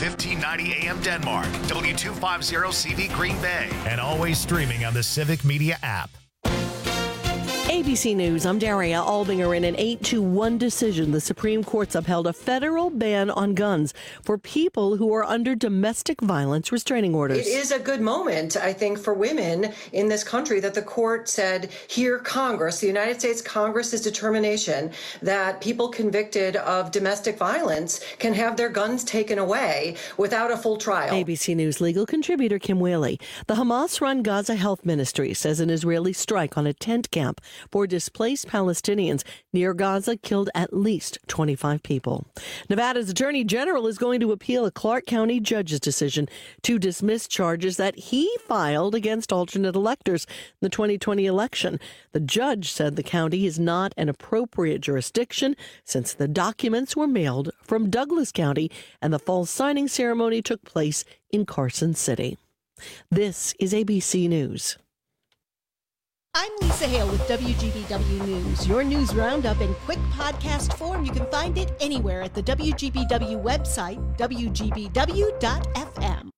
1590 AM Denmark, W250CV Green Bay, and always streaming on the Civic Media app. ABC News, I'm Daria Albinger. In an 8-1 decision, the Supreme Court's upheld a federal ban on guns for people who are under domestic violence restraining orders. It is a good moment, I think, for women in this country that the court said, here, Congress, the United States Congress's determination that people convicted of domestic violence can have their guns taken away without a full trial. ABC News legal contributor Kim Whaley. The Hamas-run Gaza Health Ministry says an Israeli strike on a tent camp for displaced Palestinians near Gaza killed at least 25 people. Nevada's Attorney General is going to appeal a Clark County judge's decision to dismiss charges that he filed against alternate electors in the 2020 election. The judge said the county is not an appropriate jurisdiction since the documents were mailed from Douglas County and the false signing ceremony took place in Carson City. This is ABC News. I'm Lisa Hale with WGBW News, your news roundup in quick podcast form. You can find it anywhere at the WGBW website, WGBW.fm.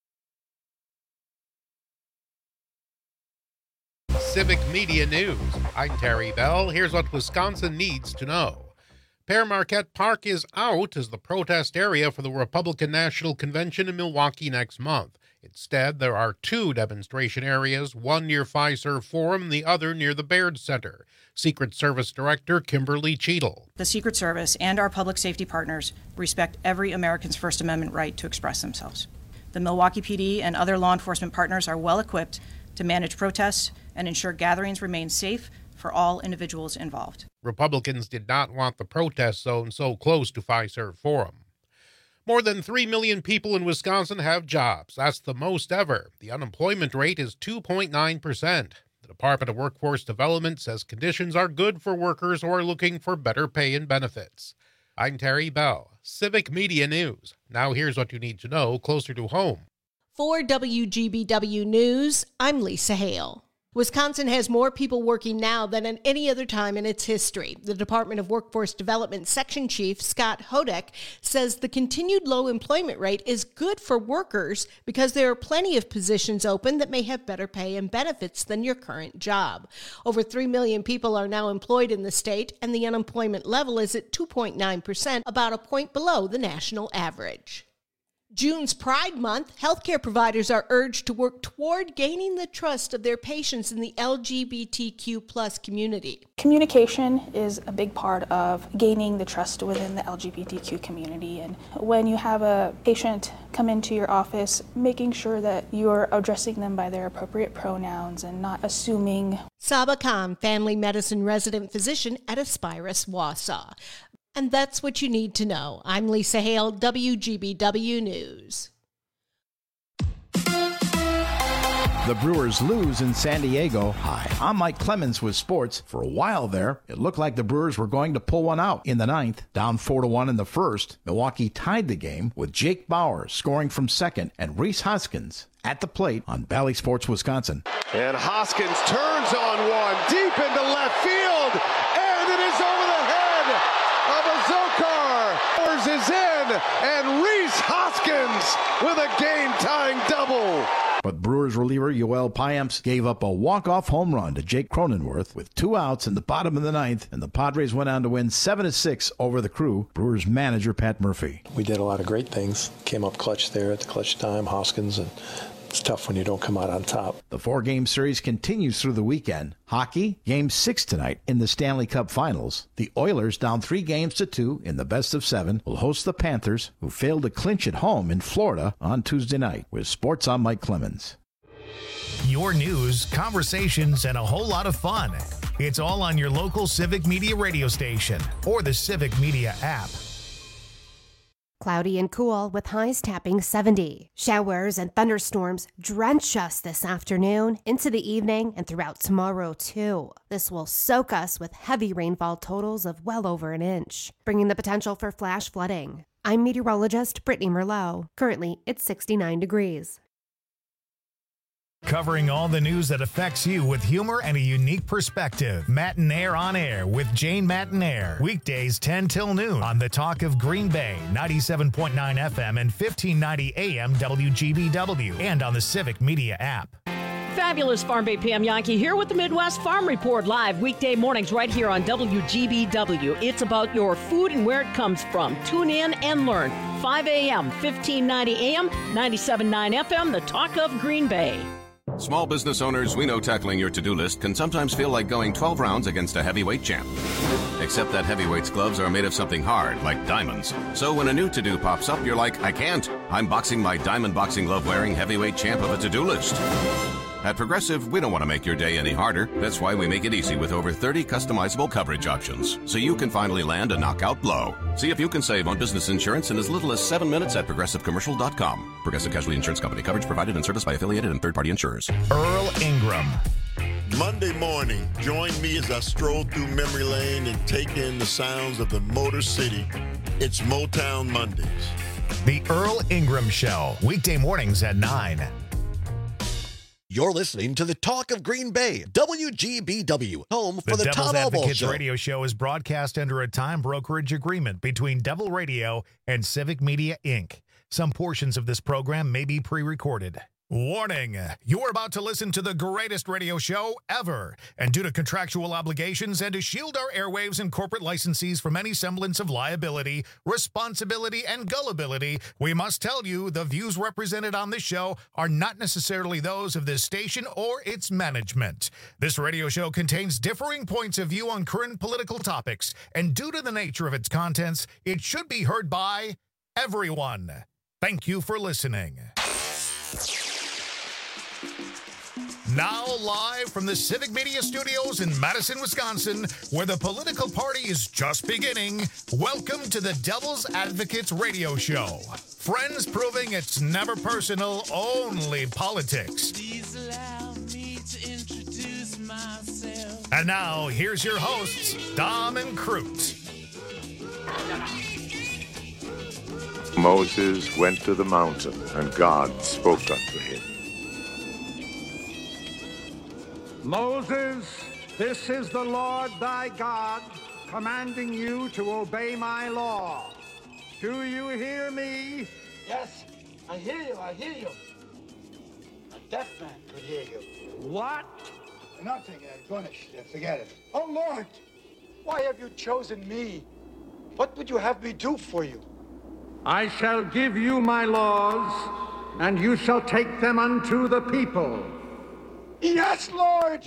Civic Media News. I'm Terry Bell. Here's what Wisconsin needs to know. Pere Marquette Park is out as the protest area for the Republican National Convention in Milwaukee next month. Instead, there are two demonstration areas, one near Fiserv Forum, the other near the Baird Center. Secret Service Director Kimberly Cheadle. The Secret Service and our public safety partners respect every American's First Amendment right to express themselves. The Milwaukee PD and other law enforcement partners are well equipped to manage protests and ensure gatherings remain safe for all individuals involved. Republicans did not want the protest zone so close to Fiserv Forum. More than 3 million people in Wisconsin have jobs. That's the most ever. The unemployment rate is 2.9%. The Department of Workforce Development says conditions are good for workers who are looking for better pay and benefits. I'm Terry Bell, Civic Media News. Now here's what you need to know closer to home. For WGBW News, I'm Lisa Hale. Wisconsin has more people working now than at any other time in its history. The Department of Workforce Development Section Chief Scott Hodek says the continued low employment rate is good for workers because there are plenty of positions open that may have better pay and benefits than your current job. Over 3 million people are now employed in the state, and the unemployment level is at 2.9%, about a point below the national average. June's Pride Month, healthcare providers are urged to work toward gaining the trust of their patients in the LGBTQ plus community. Communication is a big part of gaining the trust within the LGBTQ community. And when you have a patient come into your office, making sure that you're addressing them by their appropriate pronouns and not assuming. Saba Khan, family medicine resident physician at Aspirus Wausau. And that's what you need to know. I'm Lisa Hale, WGBW News. The Brewers lose in San Diego. Hi, I'm Mike Clemens with sports. For a while there, it looked like the Brewers were going to pull one out in the ninth. Down 4-1 in the first, Milwaukee tied the game with Jake Bauer scoring from second and Rhys Hoskins at the plate on Bally Sports Wisconsin. And Hoskins turns on one deep into left field, and it is over the head of Azokar. Is in, and Rhys Hoskins with a game-tying double. But Brewers reliever Yoel Payamps gave up a walk-off home run to Jake Cronenworth with 2 outs in the bottom of the ninth, and the Padres went on to win 7-6 over the Crew. Brewers manager Pat Murphy. We did a lot of great things. Came up clutch there at the clutch time, Hoskins, and it's tough when you don't come out on top. The 4-game series continues through the weekend. Hockey, Game 6 tonight in the Stanley Cup Finals. The Oilers, down 3-2 in the best of 7, will host the Panthers, who failed to clinch at home in Florida on Tuesday night. With sports, I'm Mike Clemens. Your news, conversations, and a whole lot of fun. It's all on your local Civic Media radio station or the Civic Media app. Cloudy and cool with highs tapping 70. Showers and thunderstorms drench us this afternoon, into the evening, and throughout tomorrow, too. This will soak us with heavy rainfall totals of well over an inch, bringing the potential for flash flooding. I'm meteorologist Brittany Merlot. Currently, it's 69 degrees. Covering all the news that affects you with humor and a unique perspective. Matinaire on Air with Jane Matinaire. Weekdays 10 till noon on the Talk of Green Bay, 97.9 FM and 1590 AM WGBW, and on the Civic Media app. Fabulous Farm Bay PM Yankee here with the Midwest Farm Report live weekday mornings right here on WGBW. It's about your food and where it comes from. Tune in and learn. 5 a.m., 1590 AM, 97.9 FM, the Talk of Green Bay. Small business owners, we know tackling your to-do list can sometimes feel like going 12 rounds against a heavyweight champ. Except that heavyweight's gloves are made of something hard, like diamonds. So when a new to-do pops up, you're like, I can't. I'm boxing my diamond boxing glove-wearing heavyweight champ of a to-do list. At Progressive, we don't want to make your day any harder. That's why we make it easy with over 30 customizable coverage options, so you can finally land a knockout blow. See if you can save on business insurance in as little as 7 minutes at ProgressiveCommercial.com. Progressive Casualty Insurance Company. Coverage provided and serviced by affiliated and third-party insurers. Earl Ingram. Monday morning, join me as I stroll through memory lane and take in the sounds of the Motor City. It's Motown Mondays. The Earl Ingram Show. Weekday mornings at 9. You're listening to the Talk of Green Bay, WGBW, home for the Devil's Tom Alvall Advocates Show. radio show is broadcast under a time brokerage agreement between Devil Radio and Civic Media, Inc. Some portions of this program may be pre-recorded. Warning, you're about to listen to the greatest radio show ever. And due to contractual obligations and to shield our airwaves and corporate licensees from any semblance of liability, responsibility, and gullibility, we must tell you the views represented on this show are not necessarily those of this station or its management. This radio show contains differing points of view on current political topics, and due to the nature of its contents, it should be heard by everyone. Thank you for listening. Now live from the Civic Media Studios in Madison, Wisconsin, where the political party is just beginning, welcome to the Devil's Advocates radio show. Friends proving it's never personal, only politics. Please allow me to introduce myself. And now, here's your hosts, Dom and Crute. Moses went to the mountain, and God spoke unto him. Moses, this is the Lord thy God, commanding you to obey my law. Do you hear me? Yes, I hear you, I hear you. A deaf man could hear you. What? Nothing, Gonish, forget it. Oh, Lord, why have you chosen me? What would you have me do for you? I shall give you my laws, and you shall take them unto the people. Yes, Lord!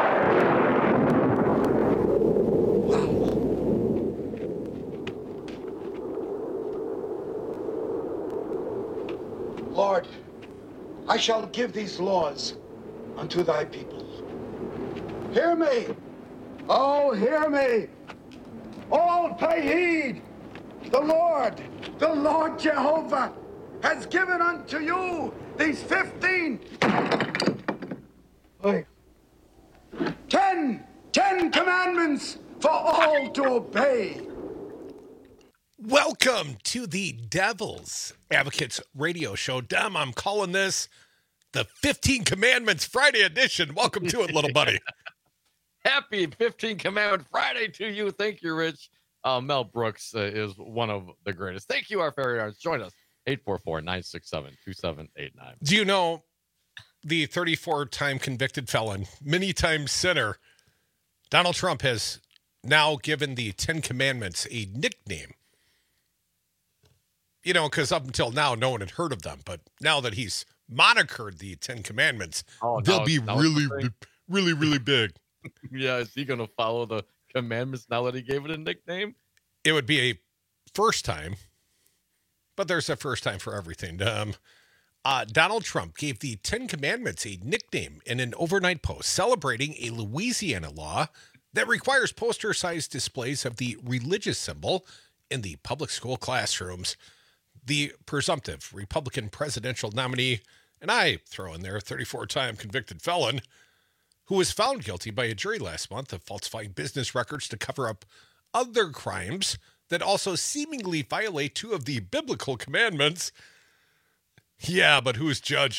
Lord, I shall give these laws unto thy people. Hear me! Oh, hear me! All pay heed! The Lord Jehovah, has given unto you these 15... Wait. 10 commandments for all to obey. Welcome to the Devil's Advocates radio show. Dom, I'm calling this the 15 Commandments Friday edition. Welcome to it, little buddy. Happy 15 Commandment Friday to you. Thank you, Rich. Mel Brooks is one of the greatest. Thank you, our fairy arts. Join us, 844-967-2789. Do you know the 34-time convicted felon, many-time sinner, Donald Trump has now given the 10 Commandments a nickname? You know, because up until now, no one had heard of them. But now that he's monikered the 10 Commandments, they'll be really big. Yeah, is he going to follow the commandments now that he gave it a nickname? It would be a first time, but there's a first time for everything. Donald Trump gave the 10 Commandments a nickname in an overnight post celebrating a Louisiana law that requires poster-sized displays of the religious symbol in the public school classrooms. The presumptive Republican presidential nominee, and I throw in there a 34-time convicted felon, who was found guilty by a jury last month of falsifying business records to cover up other crimes that also seemingly violate two of the biblical commandments. Yeah, but who's judging?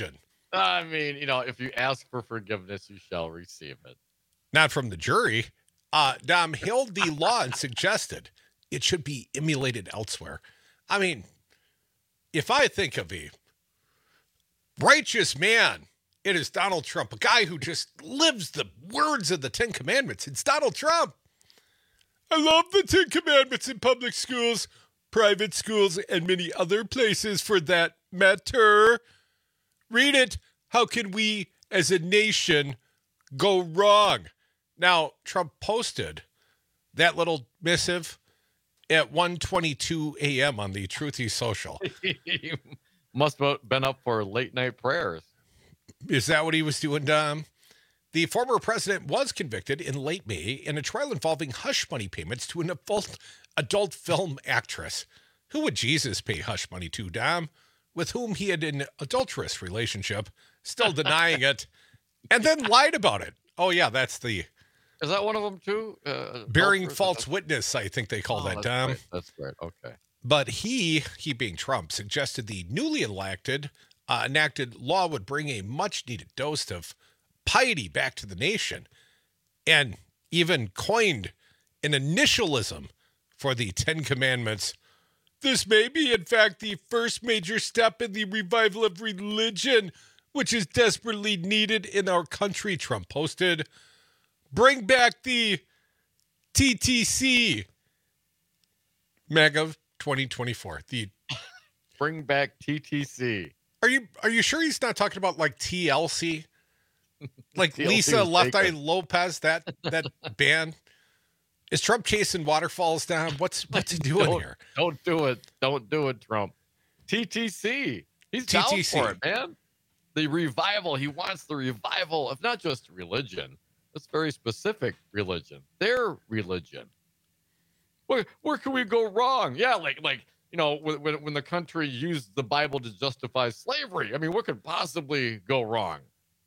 I mean, if you ask for forgiveness, you shall receive it. Not from the jury. Dom hailed the law and suggested it should be emulated elsewhere. I mean, if I think of a righteous man, it is Donald Trump, a guy who just lives the words of the Ten Commandments. It's Donald Trump. I love the Ten Commandments in public schools, private schools, and many other places for that matter. Read it. How can we as a nation go wrong? Now, Trump posted that little missive at 1:22 a.m. on the Truthy Social. He must have been up for late night prayers. Is that what he was doing, Dom? The former president was convicted in late May in a trial involving hush money payments to an adult film actress. Who would Jesus pay hush money to, Dom? With whom he had an adulterous relationship, still denying it, and then lied about it. Oh, yeah, that's the... Is that one of them, too? Bearing false witness, I think they call that, Dom. Right. That's right, okay. But he being Trump, suggested the newly enacted law would bring a much-needed dose of piety back to the nation, and even coined an initialism for the Ten Commandments. This may be, in fact, the first major step in the revival of religion, which is desperately needed in our country, Trump posted. Bring back the TTC. MAGA 2024. Bring back TTC. Are you sure he's not talking about like TLC? Like TLC Lisa Left Eye taken. Lopez, that band? Is Trump chasing waterfalls down? What's he doing here? Don't do it. Don't do it, Trump. TTC. He's down for it, man. The revival. He wants the revival of not just religion. That's very specific religion. Their religion. Where can we go wrong? Yeah, like when the country used the Bible to justify slavery. I mean, what could possibly go wrong?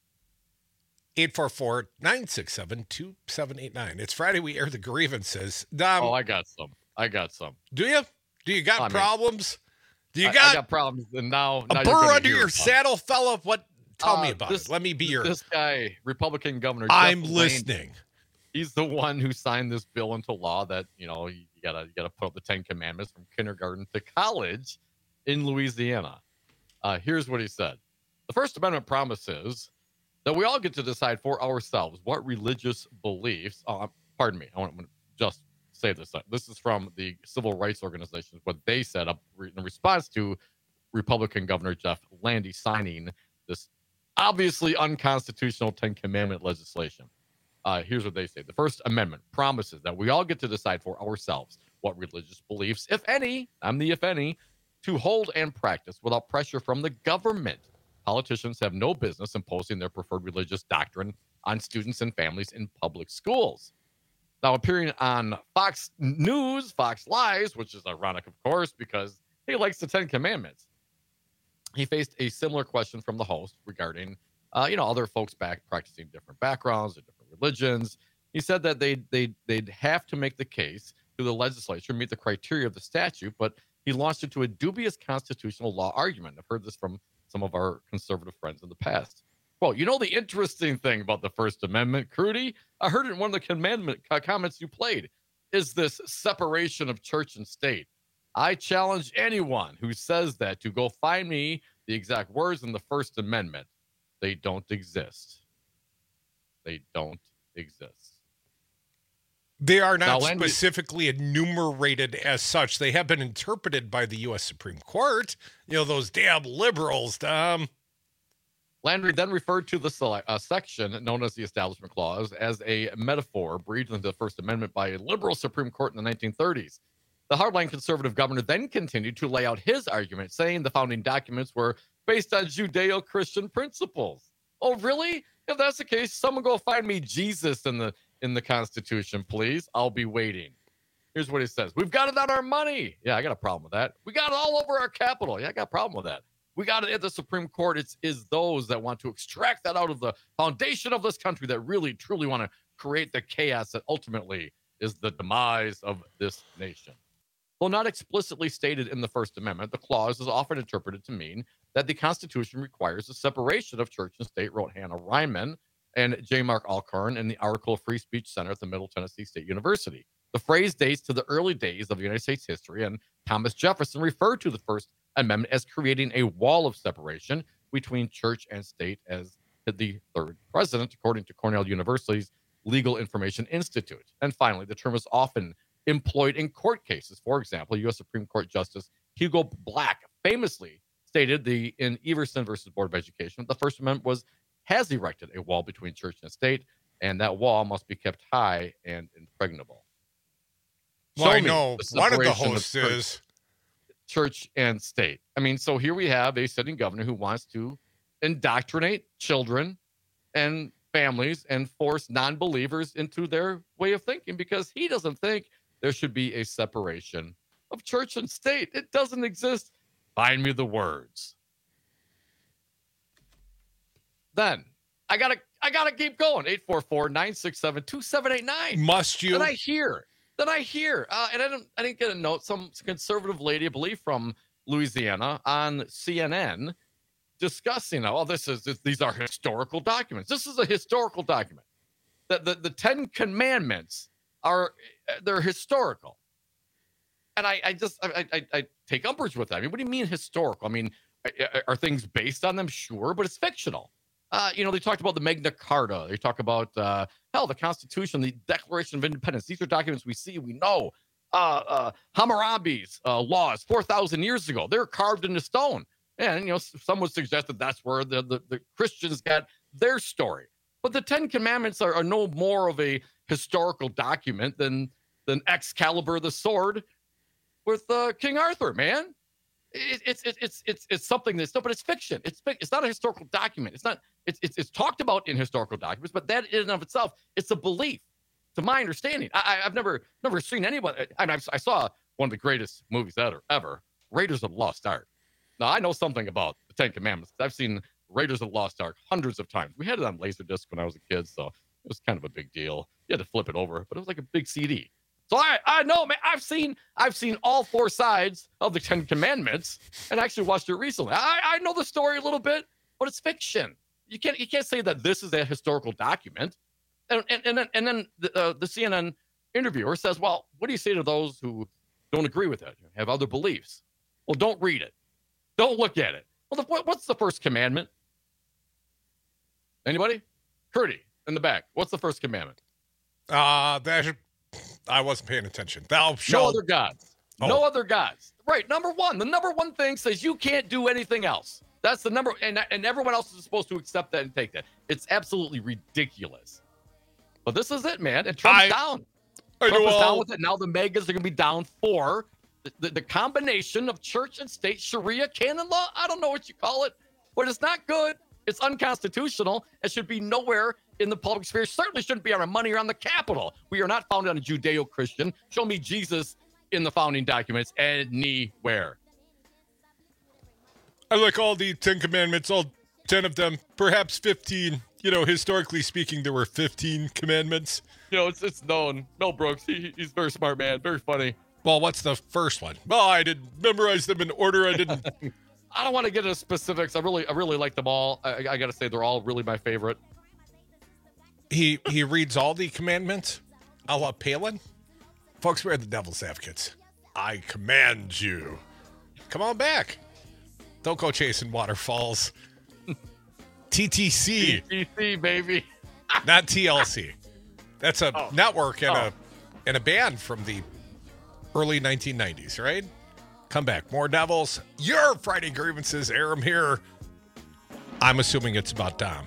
844-967-2789. It's Friday. We air the grievances. Dom, I got some. Do you? Do you got problems? I got problems, and now a burr under your saddle, fella? What? Tell me about it. Let me be your... This guy, Republican Governor I'm Jeff listening. Lane, he's the one who signed this bill into law that, you gotta put up the 10 Commandments from kindergarten to college in Louisiana. Here's what he said. The First Amendment promises that we all get to decide for ourselves what religious beliefs... pardon me. I want to just say this. This is from the civil rights organizations, what they set up in response to Republican Governor Jeff Landy signing this obviously unconstitutional 10 Commandment legislation. Here's what they say. The First Amendment promises that we all get to decide for ourselves what religious beliefs, if any, I'm the if any, to hold and practice without pressure from the government. Politicians have no business imposing their preferred religious doctrine on students and families in public schools. Now, appearing on Fox News, Fox Lies, which is ironic, of course, because he likes the 10 Commandments, he faced a similar question from the host regarding, other folks back practicing different backgrounds or different religions. He said that they'd have to make the case to the legislature, meet the criteria of the statute, but he launched into a dubious constitutional law argument. I've heard this from some of our conservative friends in the past. Well, the interesting thing about the First Amendment, Crudy, I heard it in one of the comments you played, is this separation of church and state. I challenge anyone who says that to go find me the exact words in the First Amendment. They don't exist. They don't exist. They are not specifically enumerated as such. They have been interpreted by the U.S. Supreme Court. Those damn liberals, Dom. Landry then referred to the section known as the Establishment Clause as a metaphor breathed into the First Amendment by a liberal Supreme Court in the 1930s. The hardline conservative governor then continued to lay out his argument, saying the founding documents were based on Judeo-Christian principles. Oh, really? If that's the case, someone go find me Jesus in the Constitution, please. I'll be waiting. Here's what he says. We've got it on our money. Yeah, I got a problem with that. We got it all over our Capitol. Yeah, I got a problem with that. We got it at the Supreme Court. It is those that want to extract that out of the foundation of this country that really, truly want to create the chaos that ultimately is the demise of this nation. Though not explicitly stated in the First Amendment, the clause is often interpreted to mean that the Constitution requires the separation of church and state, wrote Hannah Ryman and J. Mark Alcorn in the article Free Speech Center at the Middle Tennessee State University. The phrase dates to the early days of United States history, and Thomas Jefferson referred to the First Amendment as creating a wall of separation between church and state as the third president, according to Cornell University's Legal Information Institute. And finally, the term is often employed in court cases. For example, U.S. Supreme Court Justice Hugo Black famously stated in Everson versus Board of Education, the First Amendment has erected a wall between church and state, and that wall must be kept high and impregnable. Well, I know one of the hosts is church and state. I mean, so here we have a sitting governor who wants to indoctrinate children and families and force non-believers into their way of thinking because he doesn't think there should be a separation of church and state. It doesn't exist. Find me the words. Then I gotta keep going. 844-967-2789. Must you? Then I hear, and I didn't get a note. Some conservative lady, I believe from Louisiana, on CNN, discussing, these are historical documents. This is a historical document. The 10 Commandments they're historical. And I take umbrage with that. I mean, what do you mean historical? I mean, are things based on them? Sure, but it's fictional. They talked about the Magna Carta. They talk about, the Constitution, the Declaration of Independence. These are documents we see, we know. Hammurabi's laws 4,000 years ago, they're carved into stone. And, some would suggest that that's where the Christians got their story. But the 10 Commandments are no more of a historical document than Excalibur the sword with King Arthur, man. It's something that's but it's fiction. It's not a historical document. It's talked about in historical documents, but that in and of itself, it's a belief. To my understanding, I've never seen anyone. I saw one of the greatest movies ever, Raiders of the Lost Ark. Now I know something about the 10 Commandments. I've seen Raiders of the Lost Ark hundreds of times. We had it on Laserdisc when I was a kid, so it was kind of a big deal. You had to flip it over, but it was like a big CD. So I know, man. I've seen all 4 sides of the 10 Commandments, and actually watched it recently. I know the story a little bit, but it's fiction. You can't say that this is a historical document. And then the CNN interviewer says, "Well, what do you say to those who don't agree with it, have other beliefs?" Well, don't read it. Don't look at it. Well, what's the first commandment? Anybody? Curdy in the back. What's the first commandment? I wasn't paying attention. Thou shalt... No other gods. Oh. No other gods. Right. Number one. The number one thing says you can't do anything else. That's the number. And everyone else is supposed to accept that and take that. It's absolutely ridiculous. But this is it, man. And Trump's down. Trump is down with it. Now the megas are going to be down for the combination of church and state Sharia canon law. I don't know what you call it, but it's not good. It's unconstitutional. It should be nowhere in the public sphere. Certainly shouldn't be on our money or on the Capitol. We are not founded on a Judeo-Christian. Show me Jesus in the founding documents anywhere. I like all the 10 Commandments, all 10 of them, perhaps 15. Historically speaking, there were 15 commandments. It's known. Mel Brooks, he's a very smart man, very funny. Well, what's the first one? Well, I didn't memorize them in order. I didn't. I don't want to get into specifics. I really like them all. I got to say, they're all really my favorite. He reads all the commandments, a la Palin. Folks, we're the devil's advocates. I command you. Come on back. Don't go chasing waterfalls. TTC. TTC, baby. Not TLC. That's a network and a band from the early 1990s, right? Come back. More Devils. Your Friday grievances. Air them here. I'm assuming it's about Dom.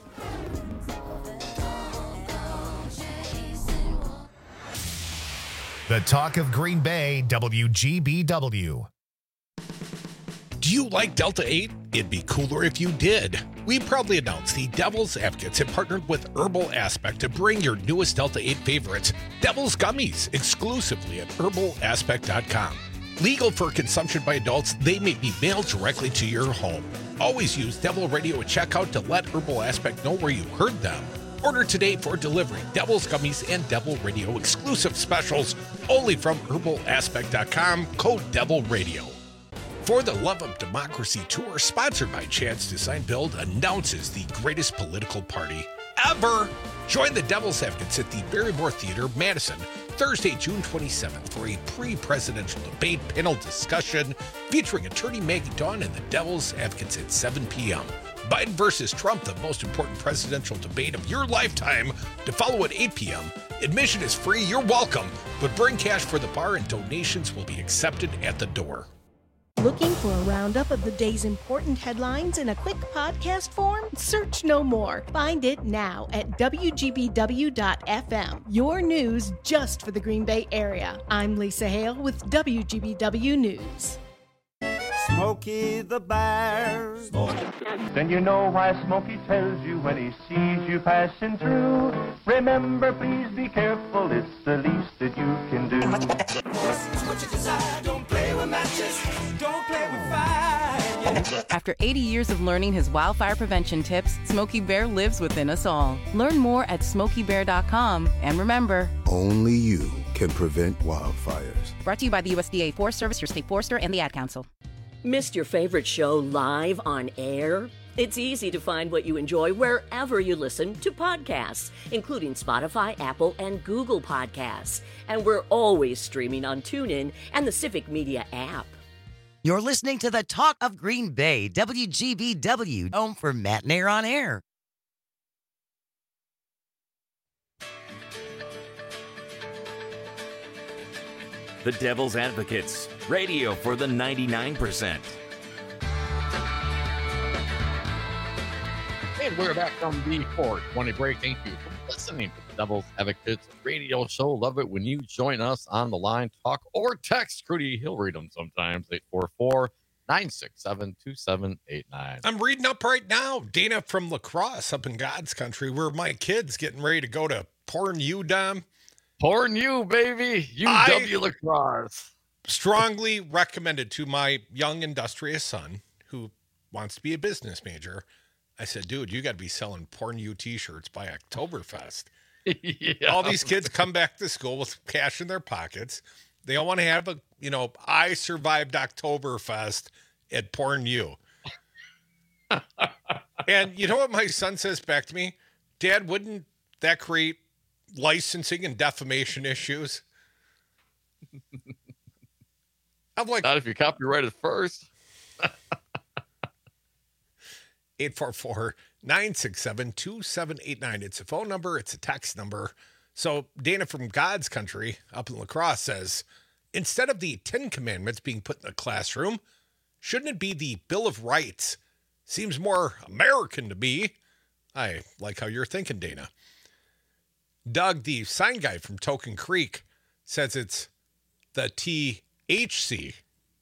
The Talk of Green Bay, WGBW. Do you like Delta 8? It'd be cooler if you did. We proudly announce the Devil's Advocates have partnered with Herbal Aspect to bring your newest Delta 8 favorites, Devil's Gummies, exclusively at herbalaspect.com. Legal for consumption by adults, they may be mailed directly to your home. Always use Devil Radio at checkout to let Herbal Aspect know where you heard them. Order today for delivery. Devil's Gummies and Devil Radio exclusive specials only from herbalaspect.com. Code Devil Radio. For the Love of Democracy Tour, sponsored by Chance Design Build, announces the greatest political party ever. Join the Devil's Advocates at the Barrymore Theater, Madison, Thursday, June 27th for a pre-presidential debate panel discussion featuring attorney Maggie Dawn and the Devil's Advocates at 7 p.m. Biden versus Trump, the most important presidential debate of your lifetime, to follow at 8 p.m. Admission is free, you're welcome, but bring cash for the bar and donations will be accepted at the door. Looking for a roundup of the day's important headlines in a quick podcast form? Search no more. Find it now at WGBW.FM. Your news just for the Green Bay area. I'm Lisa Hale with WGBW News. Smokey the Bear. Then you know why Smokey tells you when he sees you passing through. Remember, please be careful, it's the least that you can do. What you desire, don't play with matches, don't play with fire. After 80 years of learning his wildfire prevention tips, Smokey Bear lives within us all. Learn more at SmokeyBear.com. And remember, only you can prevent wildfires. Brought to you by the USDA Forest Service, your state forester, and the Ad Council. Missed your favorite show live on air? It's easy to find what you enjoy wherever you listen to podcasts, including Spotify, Apple, and Google Podcasts. And we're always streaming on TuneIn and the Civic Media app. You're listening to the Talk of Green Bay, WGBW, home for Matt and Air on Air. The Devil's Advocates, radio for the 99%. And we're back from the 420 break. Thank you for listening to the Devil's Advocates radio show. Love it when you join us on the line, talk or text. Rudy, he'll read them sometimes. 844-967-2789. I'm reading up right now. Dana from La Crosse up in God's country, where my kid's getting ready to go to Porn U, Dom. Porn U, baby. UW La Crosse. Strongly recommended to my young industrious son who wants to be a business major. I said, dude, you got to be selling Porn U t-shirts by Oktoberfest. Yeah. All these kids come back to school with cash in their pockets. They all want to have I survived Oktoberfest at Porn U. And you know what my son says back to me? Dad, wouldn't that create licensing and defamation issues? I'm like, not if you copyright it first. 844-967-2789. It's a phone number. It's a text number. So Dana from God's country up in La Crosse says, instead of the 10 Commandments being put in the classroom, shouldn't it be the Bill of Rights? Seems more American to me. I like how you're thinking, Dana. Doug, the sign guy from Token Creek, says it's the THC.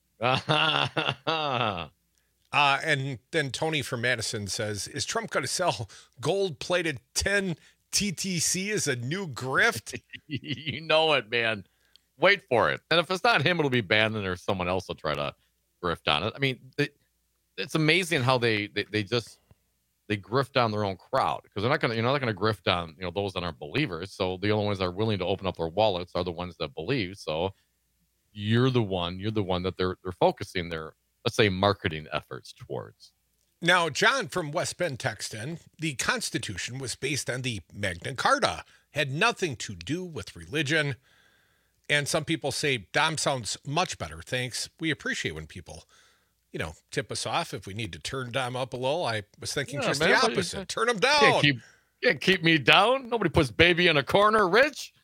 And then Tony from Madison says, is Trump going to sell gold-plated 10 TTC as a new grift? You know it, man. Wait for it. And if it's not him, it'll be banned, and there's someone else will try to grift on it. I mean, it's amazing how they grift on their own crowd, because you're not going to grift on those that aren't believers. So the only ones that are willing to open up their wallets are the ones that believe. So you're the one that they're focusing their, let's say, marketing efforts towards. Now, John from West Bend texted in, the Constitution was based on the Magna Carta, had nothing to do with religion. And some people say, Dom sounds much better. Thanks. We appreciate when people, tip us off if we need to turn Dom up a little. I was thinking the opposite. Turn him down. Can't keep me down. Nobody puts baby in a corner, Rich.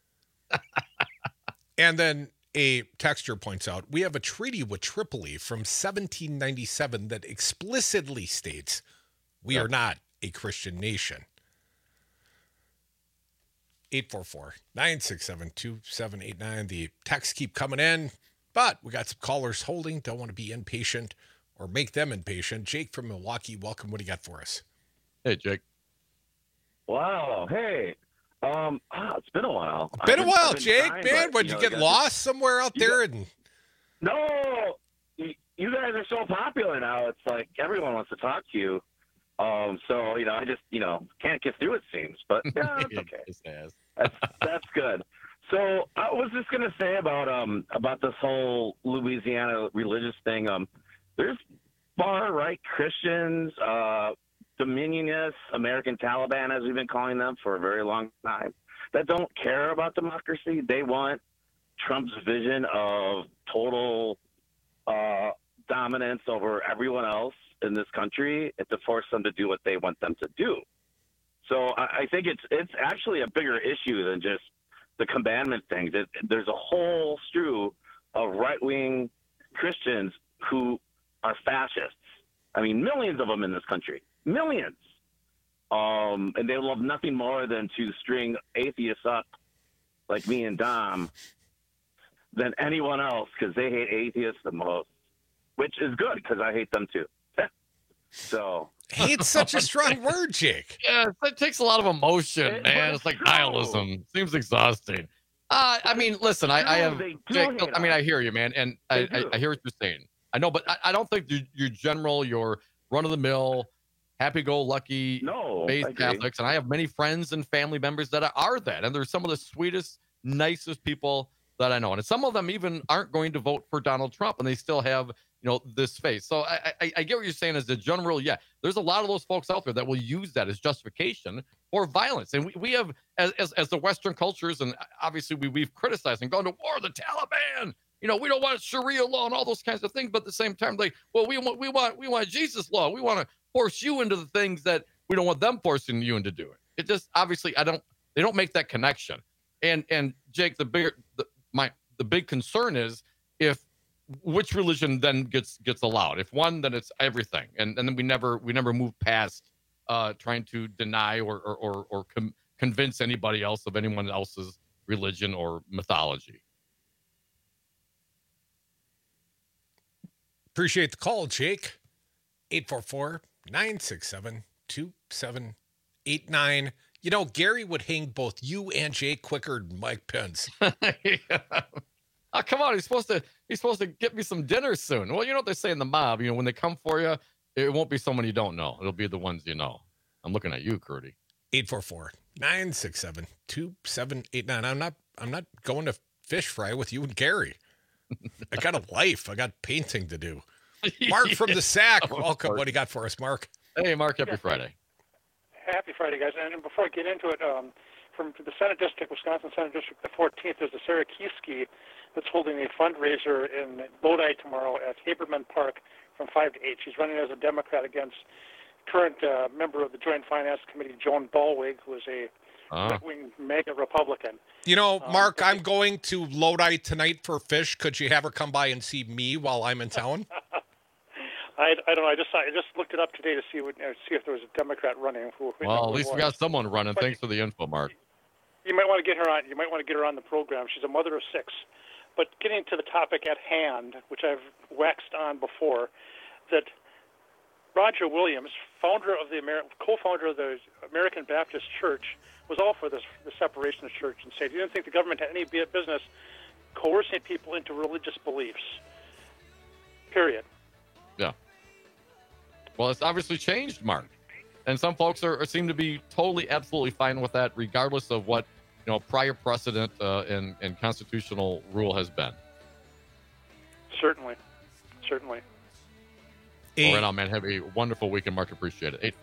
And then a texter points out, we have a treaty with Tripoli from 1797 that explicitly states we are not a Christian nation. 844-967-2789. The texts keep coming in, but we got some callers holding. Don't want to be impatient or make them impatient. Jake from Milwaukee, welcome. What do you got for us? Hey, Jake. Wow. Hey. It's been a while. Been a while, Jake, man. Would you get lost somewhere out there? No, you guys are so popular now. It's like everyone wants to talk to you. So, I just, can't get through, it seems. But yeah, it's okay. That's good. So I was just going to say about this whole Louisiana religious thing. There's far-right Christians, Dominionists, American Taliban, as we've been calling them for a very long time, that don't care about democracy. They want Trump's vision of total dominance over everyone else in this country and to force them to do what they want them to do. So I think it's actually a bigger issue than just the commandment things. There's a whole slew of right-wing Christians who are fascists. I mean, millions of them in this country. Millions. And they love nothing more than to string atheists up like me and Dom than anyone else because they hate atheists the most, which is good because I hate them too. So hate's such a strong word, Jake. Yeah, it takes a lot of emotion, man. It's like nihilism. Seems exhausting. I mean, listen, I have. Jake, I mean, I hear you, man, and I hear what you're saying. I know, but I don't think your general, your run-of-the-mill, happy-go-lucky faith Catholics, and I have many friends and family members that are that, and they're some of the sweetest, nicest people that I know, and some of them even aren't going to vote for Donald Trump, and they still have this faith. So I get what you're saying as a general. Yeah, there's a lot of those folks out there that will use that as justification for violence, and we have as the Western cultures, and obviously we've criticized and gone to war the Taliban. We don't want Sharia law and all those kinds of things, but at the same time, like, well, we want Jesus law. We want to force you into the things that we don't want them forcing you into doing. It just obviously they don't make that connection. And Jake, the big concern is which religion then gets allowed. If one, then it's everything, and then we never move past trying to deny or convince anybody else of anyone else's religion or mythology. Appreciate the call, Jake. 844-967-2789. Gary would hang both you and Jake quicker than Mike Pence. Oh, come on. He's supposed to get me some dinner soon. Well, you know what they say in the mob, when they come for you, it won't be someone you don't know. It'll be the ones you know. I'm looking at you, Curdy. 844-967-2789. I'm not going to fish fry with you and Gary. I got a life. I got painting to do. Mark from the Sac. Welcome. What do you got for us, Mark? Hey, Mark. Happy Friday. Happy Friday, guys. And before I get into it, from the Senate District, Wisconsin Senate District, the 14th, there's a Sarah Kieske that's holding a fundraiser in Lodi tomorrow at Haberman Park from 5 to 8. She's running as a Democrat against current member of the Joint Finance Committee, Joan Ballweg, who is a right-wing MAGA Republican. Mark, I'm going to Lodi tonight for fish. Could you have her come by and see me while I'm in town? I don't know. I just looked it up today to see if there was a Democrat running. Well, at least we got someone running. Thanks for the info, Mark. You might want to get her on. You might want to get her on the program. She's a mother of 6. But getting to the topic at hand, which I've waxed on before, that Roger Williams, co-founder of the American Baptist Church, was all for the separation of church and state. He didn't think the government had any business coercing people into religious beliefs. Period. Yeah. Well, it's obviously changed, Mark. And some folks seem to be totally, absolutely fine with that, regardless of what prior precedent and constitutional rule has been. Certainly. Well, right on, man. Have a wonderful weekend, Mark. Appreciate it.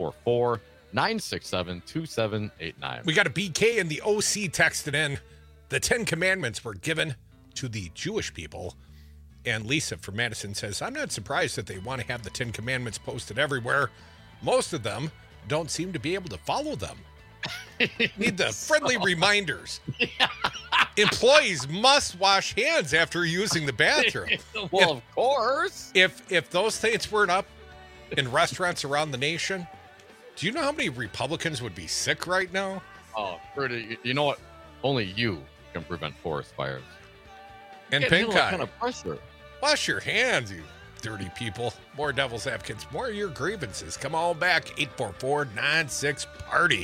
844-967-2789. We got a BK and the OC texted in. The 10 Commandments were given to the Jewish people. And Lisa from Madison says, I'm not surprised that they want to have the 10 Commandments posted everywhere. Most of them don't seem to be able to follow them. Need the friendly reminders. Employees must wash hands after using the bathroom. Well, of course. If those things weren't up in restaurants around the nation, do you know how many Republicans would be sick right now? Oh, pretty. You know what? Only you can prevent forest fires. And pink eye. Kind of pressure. Wash your hands, you dirty people. More Devil's Advocates, more of your grievances. Come on back. 844-96-PARTY.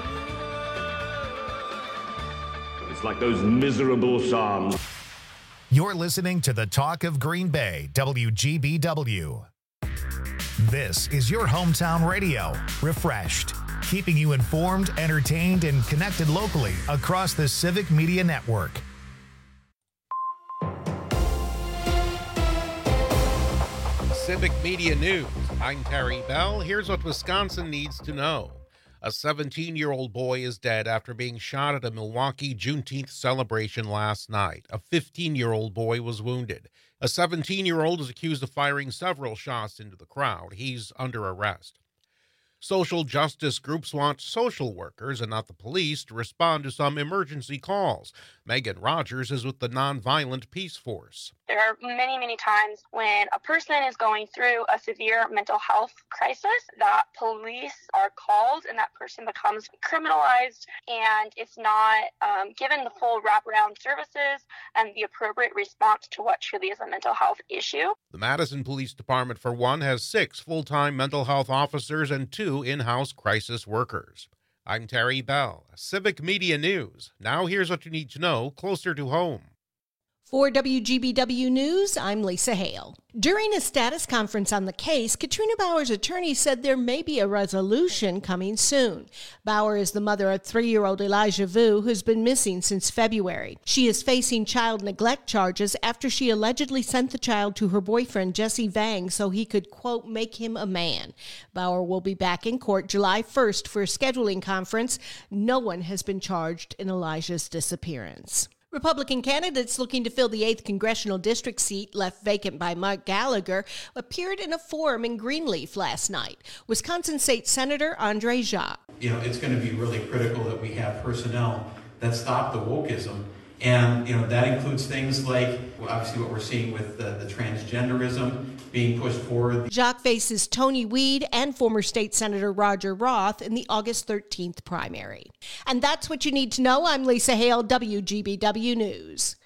It's like those miserable Psalms. You're listening to the Talk of Green Bay, WGBW. This is your hometown radio, refreshed, keeping you informed, entertained, and connected locally across the Civic Media Network. Civic Media News. I'm Terry Bell. Here's what Wisconsin needs to know. A 17-year-old boy is dead after being shot at a Milwaukee Juneteenth celebration last night. A 15-year-old boy was wounded. A 17-year-old is accused of firing several shots into the crowd. He's under arrest. Social justice groups want social workers and not the police to respond to some emergency calls. Megan Rogers is with the Nonviolent Peace Force. There are many, many times when a person is going through a severe mental health crisis that police are called and that person becomes criminalized and it's not given the full wraparound services and the appropriate response to what truly is a mental health issue. The Madison Police Department, for one, has 6 full-time mental health officers and 2 in-house crisis workers. I'm Terry Bell, Civic Media News. Now here's what you need to know closer to home. For WGBW News, I'm Lisa Hale. During a status conference on the case, Katrina Bauer's attorney said there may be a resolution coming soon. Bauer is the mother of 3-year-old Elijah Vu, who's been missing since February. She is facing child neglect charges after she allegedly sent the child to her boyfriend, Jesse Vang, so he could, quote, make him a man. Bauer will be back in court July 1st for a scheduling conference. No one has been charged in Elijah's disappearance. Republican candidates looking to fill the 8th congressional district seat left vacant by Mark Gallagher appeared in a forum in Greenleaf last night. Wisconsin State Senator Andre Jacques. It's going to be really critical that we have personnel that stop the wokeism. And, that includes things like, obviously, what we're seeing with the transgenderism being pushed forward. Jacques faces Tony Weed and former state senator Roger Roth in the August 13th primary. And that's what you need to know. I'm Lisa Hale, WGBW News.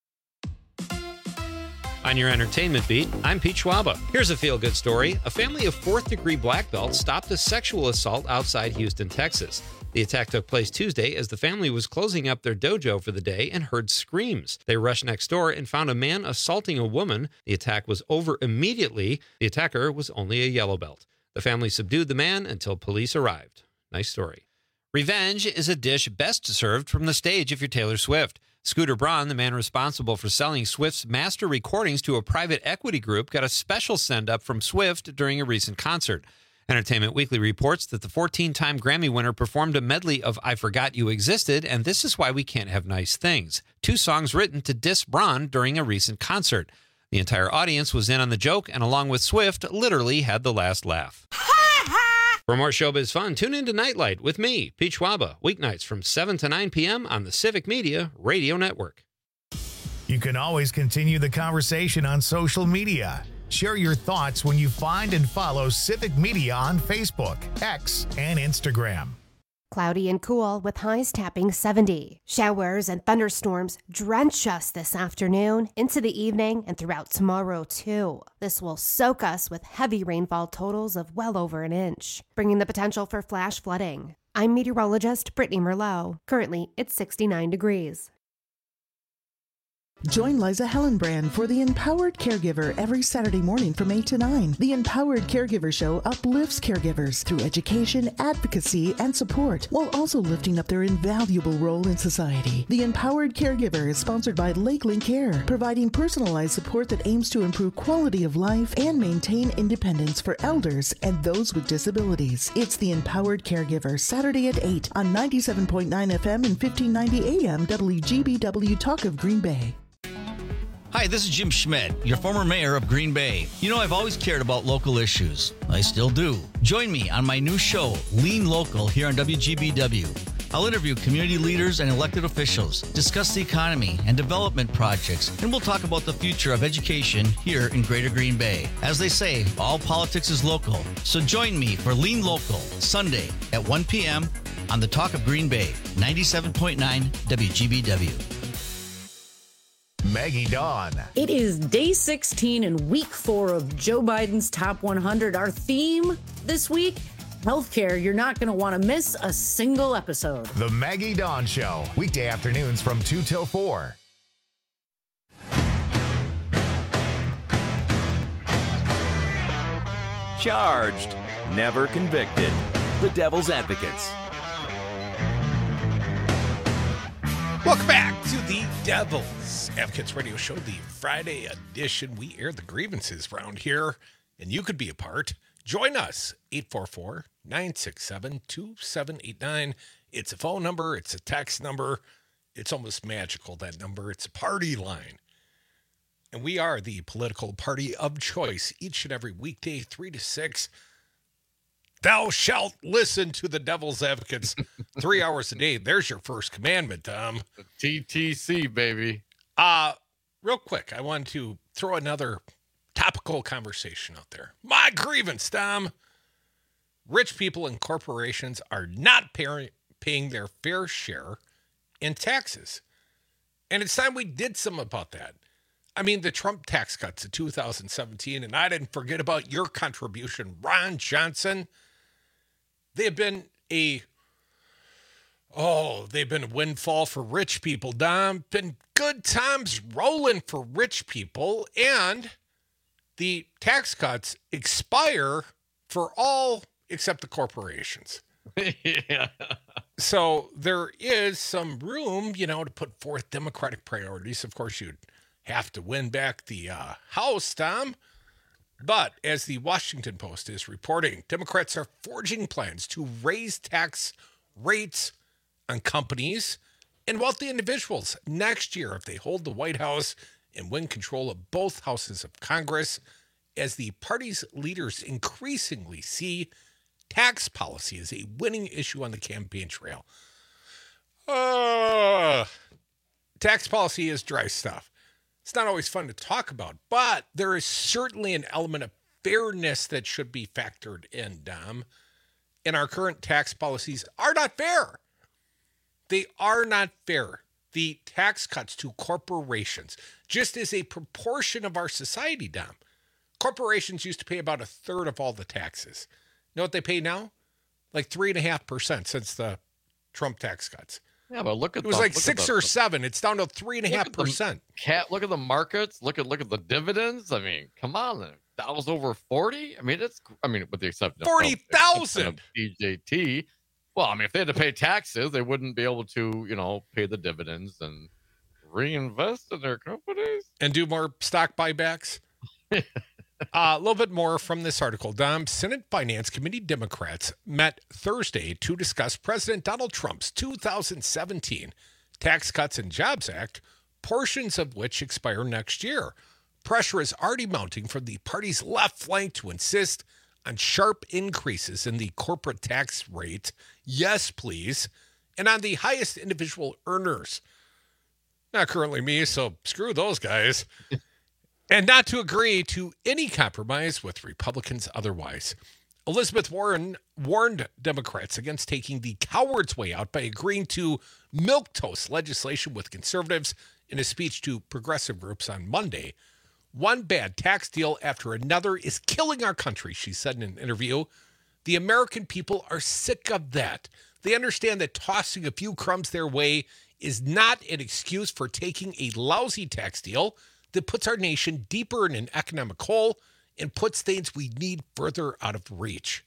On your entertainment beat, I'm Pete Schwaba. Here's a feel-good story. A family of 4th-degree black belts stopped a sexual assault outside Houston, Texas. The attack took place Tuesday as the family was closing up their dojo for the day and heard screams. They rushed next door and found a man assaulting a woman. The attack was over immediately. The attacker was only a yellow belt. The family subdued the man until police arrived. Nice story. Revenge is a dish best served from the stage if you're Taylor Swift. Scooter Braun, the man responsible for selling Swift's master recordings to a private equity group, got a special send-up from Swift during a recent concert. Entertainment Weekly reports that the 14-time Grammy winner performed a medley of I Forgot You Existed and This Is Why We Can't Have Nice Things, 2 songs written to diss Braun during a recent concert. The entire audience was in on the joke and, along with Swift, literally had the last laugh. For more showbiz fun, tune in to Nightlight with me, Pete Schwaba, weeknights from 7 to 9 p.m. on the Civic Media Radio Network. You can always continue the conversation on social media. Share your thoughts when you find and follow Civic Media on Facebook, X, and Instagram. Cloudy and cool with highs tapping 70. Showers and thunderstorms drench us this afternoon, into the evening, and throughout tomorrow, too. This will soak us with heavy rainfall totals of well over an inch, bringing the potential for flash flooding. I'm meteorologist Brittany Merlot. Currently, it's 69 degrees. Join Liza Hellenbrand for The Empowered Caregiver every Saturday morning from 8 to 9. The Empowered Caregiver Show uplifts caregivers through education, advocacy, and support, while also lifting up their invaluable role in society. The Empowered Caregiver is sponsored by Lakeland Care, providing personalized support that aims to improve quality of life and maintain independence for elders and those with disabilities. It's The Empowered Caregiver, Saturday at 8 on 97.9 FM and 1590 AM WGBW Talk of Green Bay. Hi, this is Jim Schmidt, your former mayor of Green Bay. You know, I've always cared about local issues. I still do. Join me on my new show, Lean Local, here on WGBW. I'll interview community leaders and elected officials, discuss the economy and development projects, and we'll talk about the future of education here in Greater Green Bay. As they say, all politics is local. So join me for Lean Local, Sunday at 1 p.m. on the Talk of Green Bay, 97.9 WGBW. Maggie Dawn. It is day 16 and week 4 of Joe Biden's Top 100. Our theme this week, healthcare. You're not going to want to miss a single episode. The Maggie Dawn Show, weekday afternoons from 2 till 4. charged, never convicted. The Devil's Advocates. Welcome back to the Devil's Advocates Radio Show, the Friday edition. We air the grievances around here, and you could be a part. Join us, 844-967-2789. It's a phone number. It's a text number. It's almost magical, that number. It's a party line. And we are the political party of choice each and every weekday, 3 to 6. Thou shalt listen to the Devil's Advocates 3 hours a day. There's your first commandment, Tom. TTC, baby. Real quick, I wanted to throw another topical conversation out there. My grievance, Tom. Rich people and corporations are not paying their fair share in taxes. And it's time we did something about that. I mean, the Trump tax cuts in 2017, and I didn't forget about your contribution, Ron Johnson. They've been a windfall for rich people, Dom. Been good times rolling for rich people, and the tax cuts expire for all except the corporations. Yeah. So there is some room, to put forth Democratic priorities. Of course, you'd have to win back the House, Tom. But as the Washington Post is reporting, Democrats are forging plans to raise tax rates on companies and wealthy individuals next year if they hold the White House and win control of both houses of Congress, as the party's leaders increasingly see tax policy as a winning issue on the campaign trail. Tax policy is dry stuff. It's not always fun to talk about, but there is certainly an element of fairness that should be factored in, Dom. And our current tax policies are not fair. They are not fair. The tax cuts to corporations, just as a proportion of our society, Dom. Corporations used to pay about a third of all the taxes. You know what they pay now? Like 3.5% since the Trump tax cuts. Yeah, but look at it was like 6 or 7. It's down to 3.5%. Look at the markets. Look at the dividends. I mean, come on. That was over 40. I mean, with the exception of 40,000 DJT. Well, I mean, if they had to pay taxes, they wouldn't be able to, pay the dividends and reinvest in their companies and do more stock buybacks. A little bit more from this article. Dom, Senate Finance Committee Democrats met Thursday to discuss President Donald Trump's 2017 Tax Cuts and Jobs Act, portions of which expire next year. Pressure is already mounting from the party's left flank to insist on sharp increases in the corporate tax rate, yes, please, and on the highest individual earners. Not currently me, so screw those guys. And not to agree to any compromise with Republicans otherwise. Elizabeth Warren warned Democrats against taking the coward's way out by agreeing to milquetoast legislation with conservatives in a speech to progressive groups on Monday. One bad tax deal after another is killing our country, she said in an interview. The American people are sick of that. They understand that tossing a few crumbs their way is not an excuse for taking a lousy tax deal that puts our nation deeper in an economic hole and puts things we need further out of reach.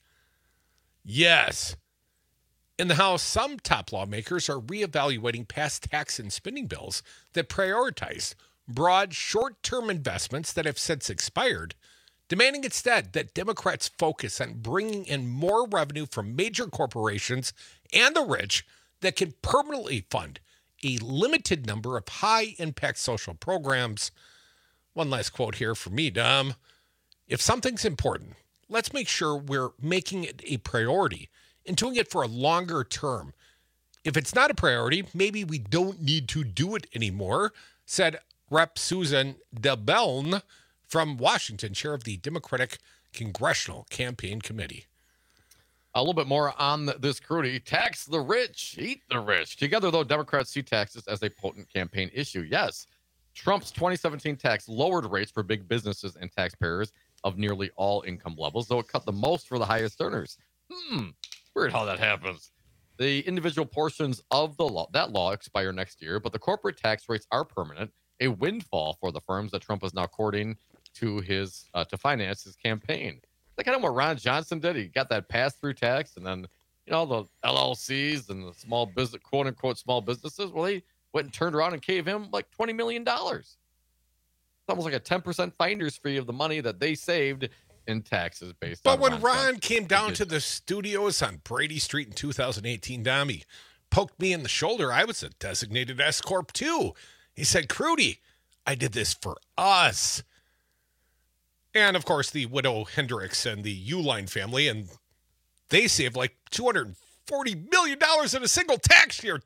Yes. In the House, some top lawmakers are reevaluating past tax and spending bills that prioritize broad short-term investments that have since expired, demanding instead that Democrats focus on bringing in more revenue from major corporations and the rich that can permanently fund a limited number of high-impact social programs. One last quote here from me, Dom. If something's important, let's make sure we're making it a priority and doing it for a longer term. If it's not a priority, maybe we don't need to do it anymore, said Rep. Susan DeBeln from Washington, chair of the Democratic Congressional Campaign Committee. A little bit more on this crudity. Tax the rich, eat the rich. Together, though, Democrats see taxes as a potent campaign issue. Yes, Trump's 2017 tax lowered rates for big businesses and taxpayers of nearly all income levels, though it cut the most for the highest earners. Weird how that happens. The individual portions of that law expire next year, but the corporate tax rates are permanent, a windfall for the firms that Trump is now courting to finance his campaign. that kind of what Ron Johnson did? He got that pass-through tax, and then, you know, the LLCs and the small business, quote-unquote small businesses, well, they went and turned around and gave him like $20 million. It's almost like a 10% finder's fee of the money that they saved in taxes based on. But when Ron came down to the studios on Brady Street in 2018, Dom, he poked me in the shoulder. I was a designated S Corp too. He said, Crudy, I did this for us. And of course, the widow Hendricks and the Uline family, and they saved like $240 million in a single tax year.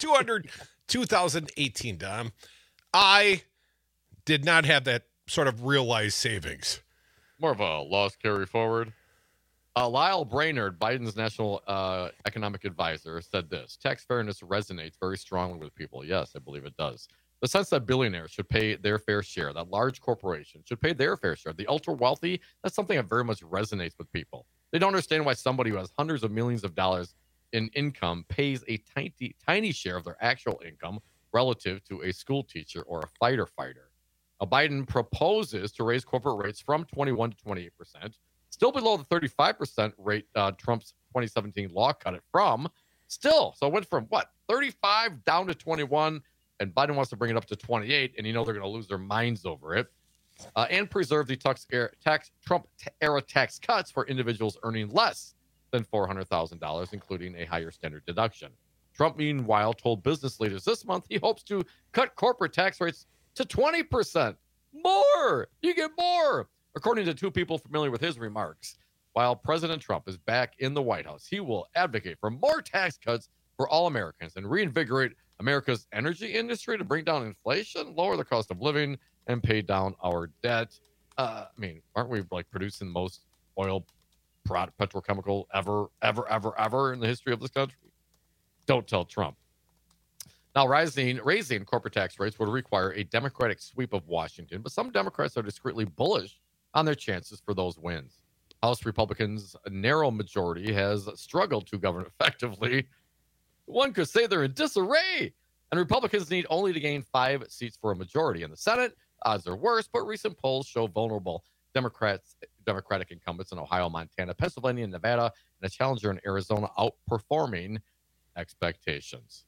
2018, Dom. I did not have that sort of realized savings. More of a loss carry forward. Lyle Brainerd, Biden's national economic advisor, said this: tax fairness resonates very strongly with people. Yes, I believe it does. The sense that billionaires should pay their fair share, that large corporations should pay their fair share, the ultra wealthy, that's something that very much resonates with people. They don't understand why somebody who has hundreds of millions of dollars in income pays a tiny share of their actual income relative to a school teacher or a fighter. Biden proposes to raise corporate rates from 21 to 28%, still below the 35% rate Trump's 2017 law cut it from. Still, so it went from 35 down to 21, and Biden wants to bring it up to 28, and they're going to lose their minds over it. And preserve the Trump-era tax cuts for individuals earning less than $400,000, including a higher standard deduction. Trump, meanwhile, told business leaders this month he hopes to cut corporate tax rates to 20%. More! You get more! According to two people familiar with his remarks, while President Trump is back in the White House, he will advocate for more tax cuts for all Americans and reinvigorate America's energy industry to bring down inflation, lower the cost of living, and pay down our debt. Aren't we producing the most oil petrochemical ever in the history of this country? Don't tell Trump. Now, raising corporate tax rates would require a Democratic sweep of Washington, but some Democrats are discreetly bullish on their chances for those wins. House Republicans' narrow majority has struggled to govern effectively. One could say they're in disarray, and Republicans need only to gain 5 seats for a majority in the Senate. Odds are worse, but recent polls show vulnerable Democratic incumbents in Ohio, Montana, Pennsylvania, and Nevada, and a challenger in Arizona outperforming expectations.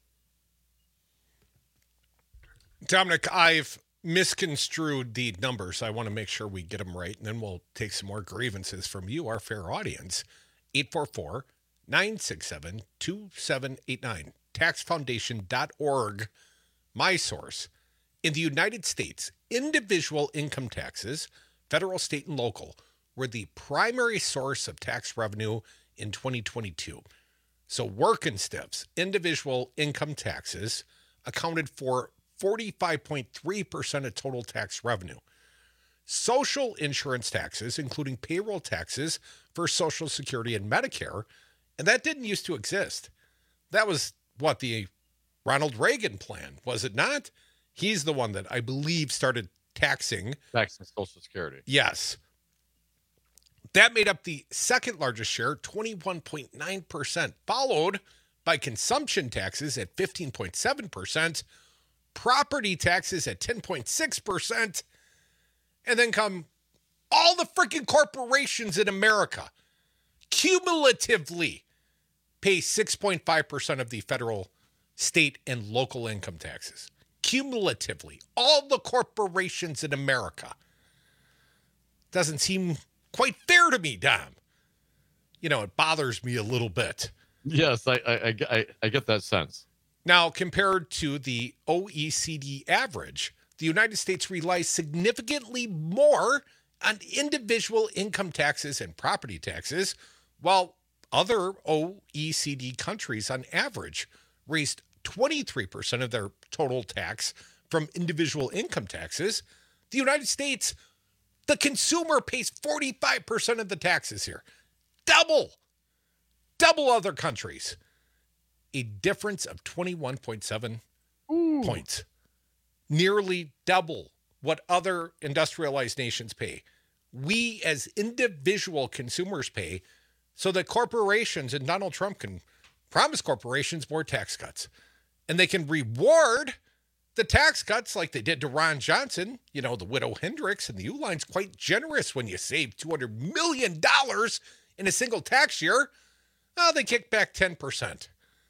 Dominic, I've misconstrued the numbers. I want to make sure we get them right, and then we'll take some more grievances from you, our fair audience. 844-967-2789. Taxfoundation.org, my source. In the United States, individual income taxes, federal, state, and local, were the primary source of tax revenue in 2022. So working stiffs, individual income taxes accounted for 45.3% of total tax revenue. Social insurance taxes, including payroll taxes for Social Security and Medicare, and that didn't used to exist. That was the Ronald Reagan plan, was it not? He's the one that I believe started taxing Social Security. Yes. That made up the second largest share, 21.9%, followed by consumption taxes at 15.7%, property taxes at 10.6%, and then come all the freaking corporations in America cumulatively pay 6.5% of the federal, state, and local income taxes. Cumulatively, all the corporations in America. Doesn't seem quite fair to me, Dom. It bothers me a little bit. Yes, I get that sense. Now, compared to the OECD average, the United States relies significantly more on individual income taxes and property taxes, while other OECD countries on average raised 23% of their total tax from individual income taxes. The United States, the consumer pays 45% of the taxes here. Double other countries. A difference of 21.7 points. Nearly double what other industrialized nations pay. We as individual consumers pay so that corporations, and Donald Trump can promise corporations more tax cuts. And they can reward the tax cuts like they did to Ron Johnson, you know, the widow Hendricks and the U-Line's quite generous when you save $200 million in a single tax year. Oh, they kick back 10%.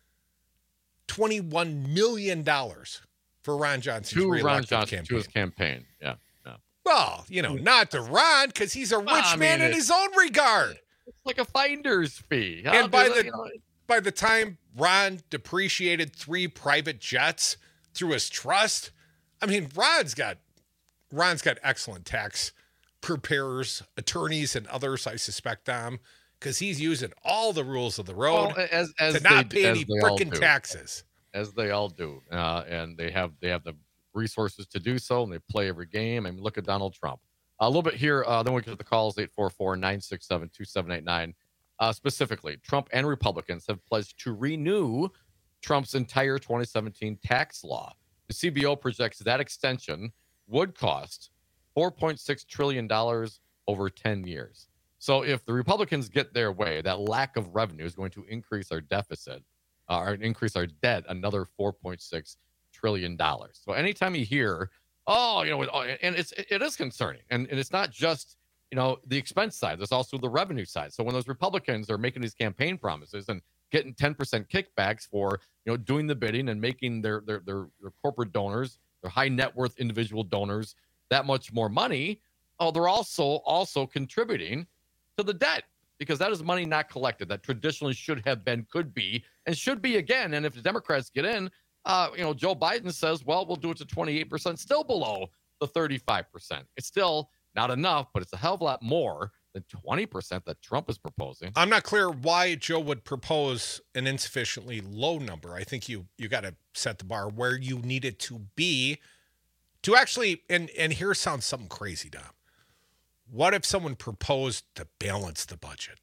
$21 million for Ron Johnson's campaign. To his campaign. Yeah. Well, you know, not to Ron, because he's a rich man in his own regard. It's like a finder's fee. And by the time Ron depreciated 3 private jets through his trust, I mean, Ron's got excellent tax preparers, attorneys, and others, I suspect, because he's using all the rules of the road to not pay any frickin' taxes. As they all do. And they have the resources to do so, and they play every game. I mean, look at Donald Trump. A little bit here, then we get to the calls, 844-967-2789. Specifically, Trump and Republicans have pledged to renew Trump's entire 2017 tax law. The CBO projects that extension would cost $4.6 trillion over 10 years. So if the Republicans get their way, that lack of revenue is going to increase our deficit, or increase our debt another $4.6 trillion. So anytime you hear, and it is concerning, and it's not just, the expense side, there's also the revenue side. So when those Republicans are making these campaign promises and getting 10% kickbacks for, doing the bidding and making their corporate donors, their high net worth individual donors that much more money, they're also contributing to the debt, because that is money not collected that traditionally should have been, could be, and should be again. And if the Democrats get in, Joe Biden says, well, we'll do it to 28%, still below the 35%. It's still not enough, but it's a hell of a lot more than 20% that Trump is proposing. I'm not clear why Joe would propose an insufficiently low number. I think you got to set the bar where you need it to be to actually, and here sounds something crazy, Dom. What if someone proposed to balance the budget?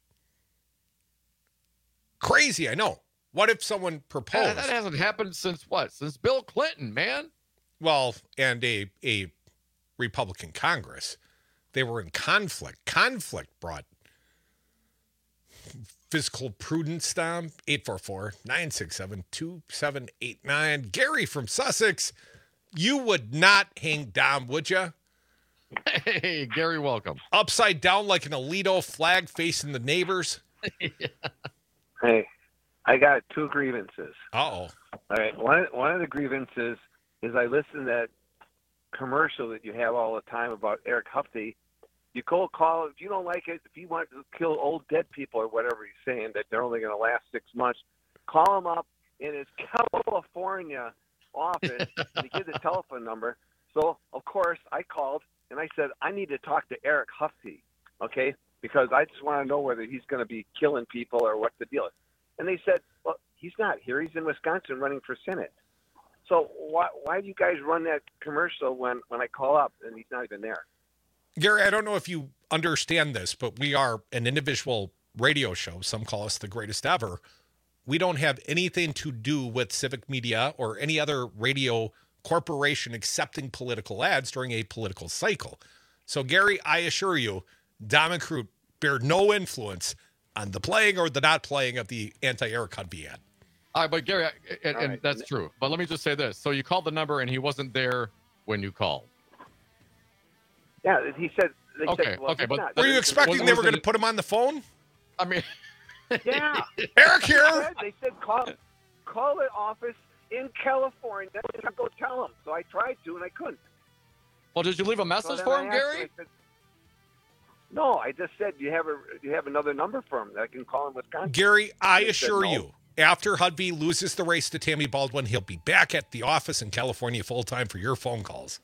Crazy, I know. What if someone proposed? That hasn't happened since what? Since Bill Clinton, man. Well, and a Republican Congress. They were in conflict. Conflict brought fiscal prudence down. 844-967-2789. Gary from Sussex, you would not hang down, would you? Hey, Gary, welcome. Upside down like an Alito flag facing the neighbors. Yeah. Hey. I got 2 grievances. Uh-oh. All right. One of the grievances is I listen to that commercial that you have all the time about Eric Huffey. You cold call, if you don't like it, if you want to kill old dead people or whatever he's saying, that they're only going to last 6 months, call him up in his California office and give the telephone number. So, of course, I called and I said, I need to talk to Eric Huffey, okay, because I just want to know whether he's going to be killing people or what the deal is. And they said, well, he's not here. He's in Wisconsin running for Senate. So why do you guys run that commercial when I call up and he's not even there? Gary, I don't know if you understand this, but we are an individual radio show. Some call us the greatest ever. We don't have anything to do with Civic Media or any other radio corporation accepting political ads during a political cycle. So, Gary, I assure you, Dom and Crew bear no influence on the playing or the not playing of the anti-Eric Huffey ad. All right, but Gary, and that's true. But let me just say this. So you called the number and he wasn't there when you called. Yeah, he said. Okay, but were you expecting they were going to put him on the phone? I mean, yeah. Eric here. They said call the office in California. I go tell him. So I tried to and I couldn't. Well, did you leave a message for him, Gary? No, I just said, do you have another number for him that I can call in Wisconsin? Gary, I assure you, after Huffey loses the race to Tammy Baldwin, he'll be back at the office in California full-time for your phone calls.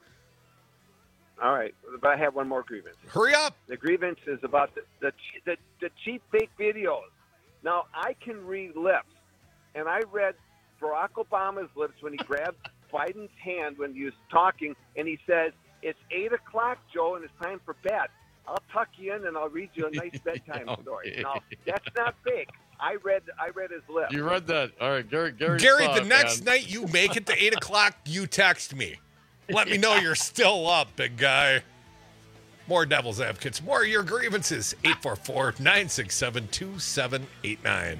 All right, but I have one more grievance. Hurry up. The grievance is about the cheap fake videos. Now, I can read lips, and I read Barack Obama's lips when he grabbed Biden's hand when he was talking, and he says, it's 8 o'clock, Joe, and it's time for bed. I'll tuck you in and I'll read you a nice bedtime story. No, that's not fake. I read his lips. You read that. All right, Gary, the next night you make it to 8 o'clock, you text me. Let me know you're still up, big guy. More Devil's Advocates, more of your grievances. 844-967-2789.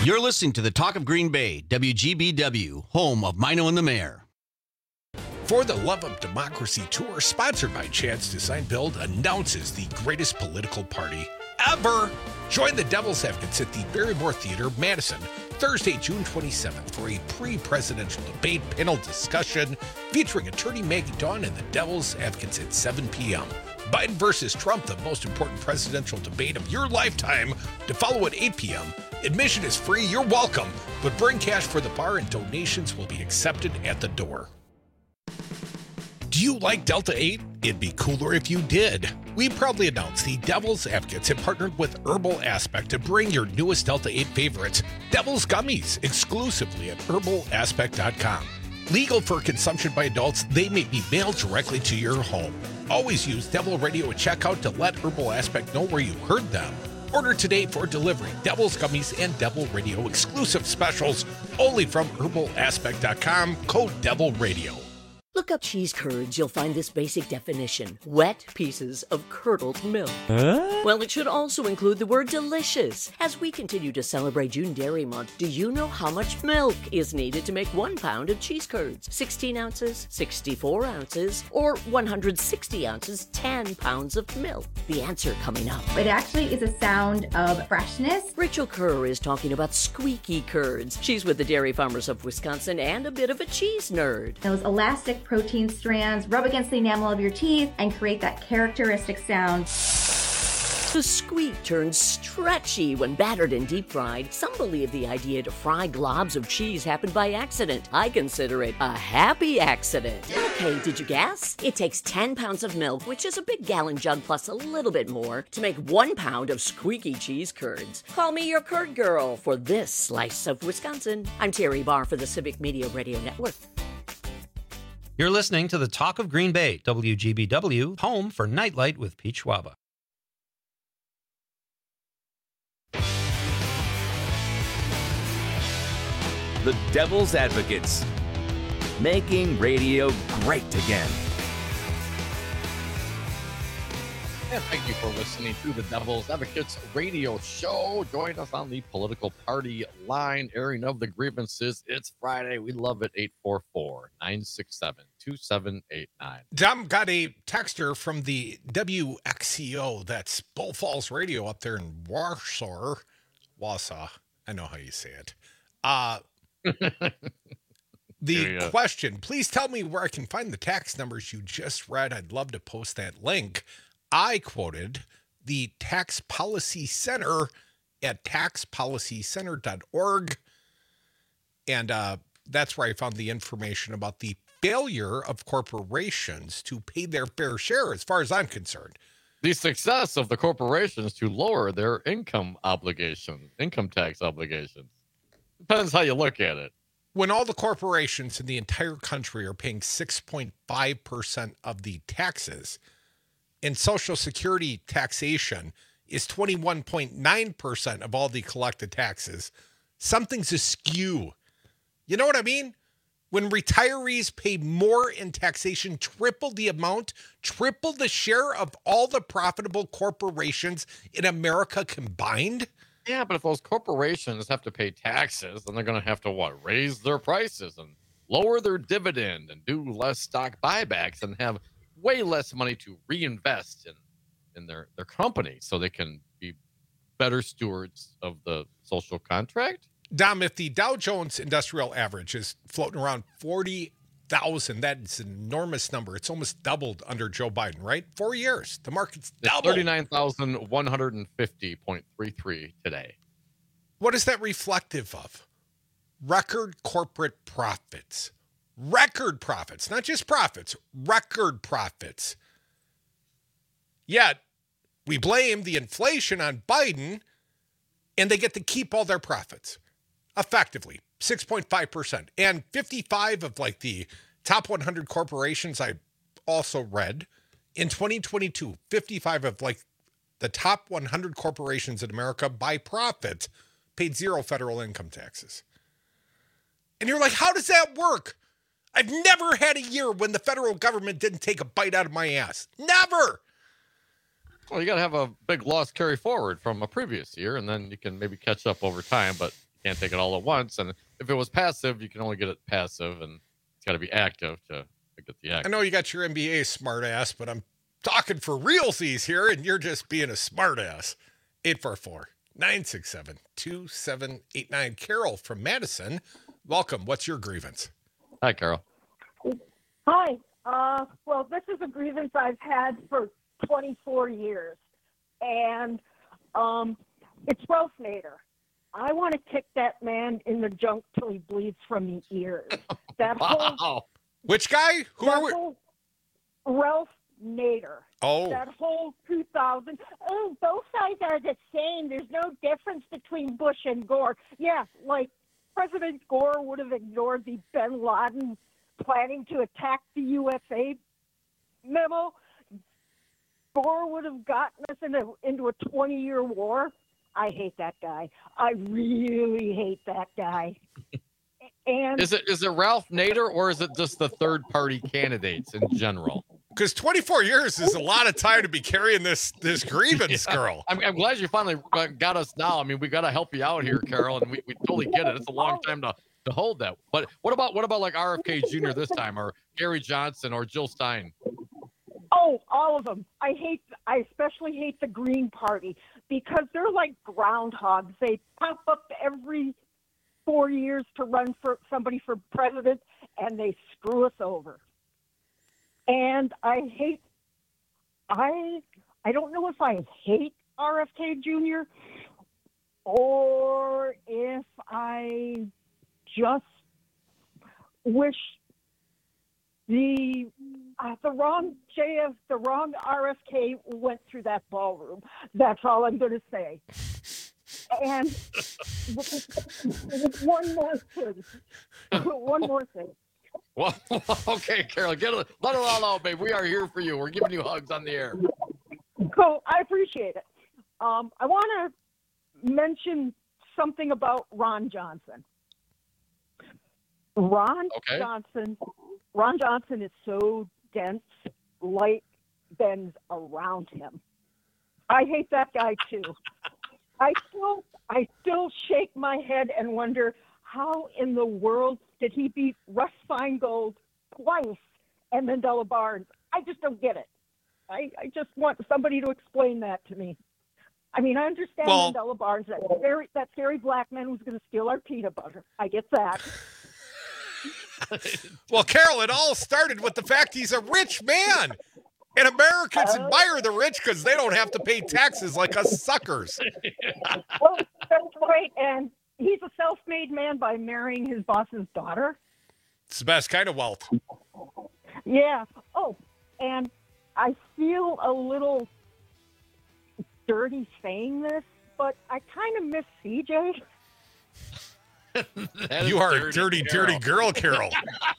You're listening to the Talk of Green Bay, WGBW, home of Mino and the Mayor. For the Love of Democracy Tour, sponsored by Chad's Design Build, announces the greatest political party ever. Join the Devil's Advocates at the Barrymore Theater, Madison, Thursday, June 27th for a pre-presidential debate panel discussion featuring attorney Maggie Dawn and the Devil's Advocates at 7 p.m. Biden versus Trump, the most important presidential debate of your lifetime, to follow at 8 p.m. Admission is free, you're welcome, but bring cash for the bar and donations will be accepted at the door. Do you like Delta 8? It'd be cooler if you did. We proudly announce the Devil's Advocates have partnered with Herbal Aspect to bring your newest Delta 8 favorites, Devil's Gummies, exclusively at herbalaspect.com. Legal for consumption by adults, they may be mailed directly to your home. Always use Devil Radio at checkout to let Herbal Aspect know where you heard them. Order today for delivery. Devil's Gummies and Devil Radio exclusive specials only from herbalaspect.com, code Devil Radio. Look up cheese curds, you'll find this basic definition. Wet pieces of curdled milk. Well, it should also include the word delicious. As we continue to celebrate June Dairy Month, do you know how much milk is needed to make 1 pound of cheese curds? 16 ounces, 64 ounces, or 160 ounces, 10 pounds of milk? The answer coming up. It actually is a sound of freshness. Rachel Kerr is talking about squeaky curds. She's with the Dairy Farmers of Wisconsin and a bit of a cheese nerd. Those elastic protein strands rub against the enamel of your teeth and create that characteristic sound. The squeak turns stretchy when battered and deep fried. Some believe the idea to fry globs of cheese happened by accident. I consider it a happy accident. Okay, did you guess? It takes 10 pounds of milk, which is a big gallon jug plus a little bit more, to make 1 pound of squeaky cheese curds. Call me your curd girl for this slice of Wisconsin. I'm Terry Barr for the Civic Media Radio Network. You're listening to the Talk of Green Bay, WGBW, home for Nightlight with Pete Schwaba. The Devil's Advocates, making radio great again. And thank you for listening to the Devil's Advocates radio show. Join us on the political party line, airing of the grievances. It's Friday. We love it. 844-967-2789. Dom got a texter from the WXCO, that's Bull Falls Radio up there in Wausau. I know how you say it. The question, please tell me where I can find the tax numbers you just read. I'd love to post that link. I quoted the Tax Policy Center at taxpolicycenter.org. And that's where I found the information about the failure of corporations to pay their fair share, as far as I'm concerned. The success of the corporations to lower their income tax obligations. Depends how you look at it. When all the corporations in the entire country are paying 6.5% of the taxes, and Social Security taxation is 21.9% of all the collected taxes, something's askew. You know what I mean? When retirees pay more in taxation, triple the amount, triple the share of all the profitable corporations in America combined. Yeah, but if those corporations have to pay taxes, then they're going to have to, raise their prices and lower their dividend and do less stock buybacks and have way less money to reinvest in their company so they can be better stewards of the social contract. Dom, if the Dow Jones Industrial Average is floating around 40,000, that's an enormous number. It's almost doubled under Joe Biden, right? 4 years. The market's doubled. 39,150.33 today. What is that reflective of? Record corporate profits. Record profits, not just profits, record profits. Yet, we blame the inflation on Biden, and they get to keep all their profits. Effectively, 6.5%. And 55 of the top 100 corporations I also read in 2022, 55 of the top 100 corporations in America by profit paid zero federal income taxes. And you're like, how does that work? I've never had a year when the federal government didn't take a bite out of my ass. Never. Well, you got to have a big loss carry forward from a previous year, and then you can maybe catch up over time. But can't take it all at once. And if it was passive, you can only get it passive, and it's got to be active to get the active. I know you got your MBA smart ass, but I'm talking for realsies here, and you're just being a smart ass. 844-967-2789. Carol from Madison, welcome. What's your grievance? Hi, Carol. Hi. Well, this is a grievance I've had for 24 years, and it's Ralph Nader. I want to kick that man in the junk till he bleeds from the ears. That whole Which guy? Who are we? Ralph Nader. Oh. That whole 2000. Oh, both sides are the same. There's no difference between Bush and Gore. Yeah, like President Gore would have ignored the bin Laden planning to attack the USA memo. Gore would have gotten us into a 20-year war. I hate that guy. I really hate that guy. And is it Ralph Nader, or is it just the third-party candidates in general? Because 24 years is a lot of time to be carrying this grievance, girl. I'm glad you finally got us now. I mean, we got to help you out here, Carol, and we totally get it. It's a long time to hold that. But what about like RFK Jr. this time, or Gary Johnson, or Jill Stein? Oh, all of them. I especially hate the Green Party because they're like groundhogs. They pop up every 4 years to run for somebody for president, and they screw us over. And I don't know if I hate RFK Jr. or if I just wish the wrong RFK went through that ballroom. That's all I'm going to say. And one more thing. Well, okay, Carol, let it all out, babe. We are here for you. We're giving you hugs on the air. Cool. I appreciate it. I want to mention something about Ron Johnson. Ron Johnson is so dense, light bends around him. I hate that guy too. I still shake my head and wonder how in the world did he beat Russ Feingold twice and Mandela Barnes? I just don't get it. I just want somebody to explain that to me. I mean, I understand Mandela Barnes, that scary black man who's going to steal our peanut butter. I get that. Well, Carol, it all started with the fact he's a rich man. And Americans admire the rich because they don't have to pay taxes like us suckers. Well, that's right. And he's a self-made man by marrying his boss's daughter. It's the best kind of wealth. Yeah. Oh, and I feel a little dirty saying this, but I kind of miss CJ. You are a dirty girl, Carol.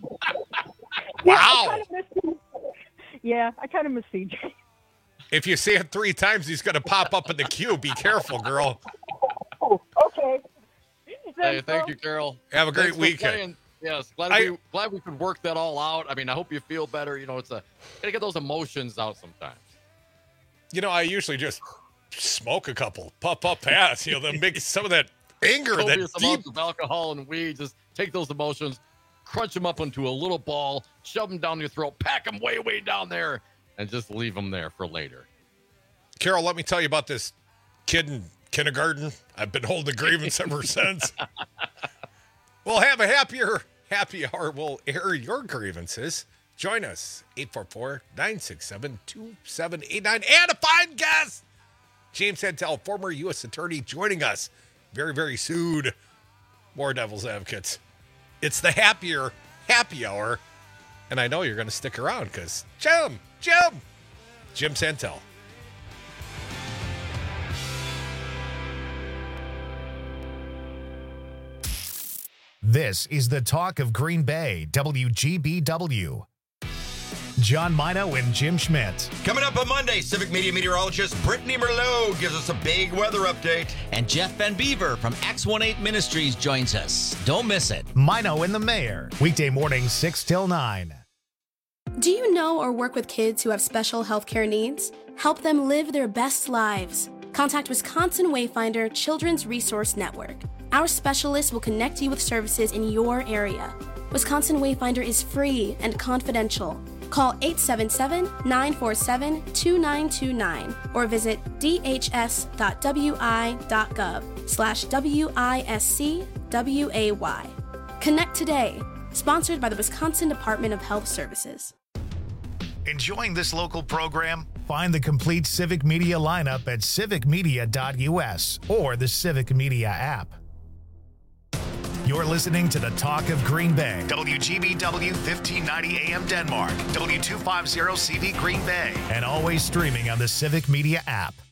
Wow. Yeah, I kind of miss CJ. If you say it 3 times, he's going to pop up in the queue. Be careful, girl. Oh, okay. Hey, thank you, Carol. Have a great weekend. Yes, glad we could work that all out. I mean, I hope you feel better. You know, gotta get those emotions out sometimes. You know, I usually just smoke a couple, puff, pass. You know, then make some of that anger, Copious that amounts of alcohol and weed. Just take those emotions, crunch them up into a little ball, shove them down your throat, pack them way, way down there, and just leave them there for later. Carol, let me tell you about this kid in kindergarten. I've been holding a grievance ever since. We'll have a happy hour. We'll air your grievances. Join us, 844-967-2789. And a fine guest, James Santel, former U.S. attorney, joining us very, very soon. More Devil's Advocates. It's the happy hour. And I know you're going to stick around because Jim Santel. This is the talk of Green Bay, WGBW. John Mino and Jim Schmidt. Coming up on Monday, Civic Media meteorologist Brittany Merlot gives us a big weather update. And Jeff Van Beaver from X18 Ministries joins us. Don't miss it. Mino and the Mayor, weekday mornings 6 till 9. Do you know or work with kids who have special healthcare needs? Help them live their best lives. Contact Wisconsin Wayfinder Children's Resource Network. Our specialists will connect you with services in your area. Wisconsin Wayfinder is free and confidential. Call 877-947-2929 or visit dhs.wi.gov/WISCWAY. Connect today. Sponsored by the Wisconsin Department of Health Services. Enjoying this local program? Find the complete Civic Media lineup at civicmedia.us or the Civic Media app. You're listening to the Talk of Green Bay. WGBW 1590 AM Denmark, W250 CV Green Bay, and always streaming on the Civic Media app.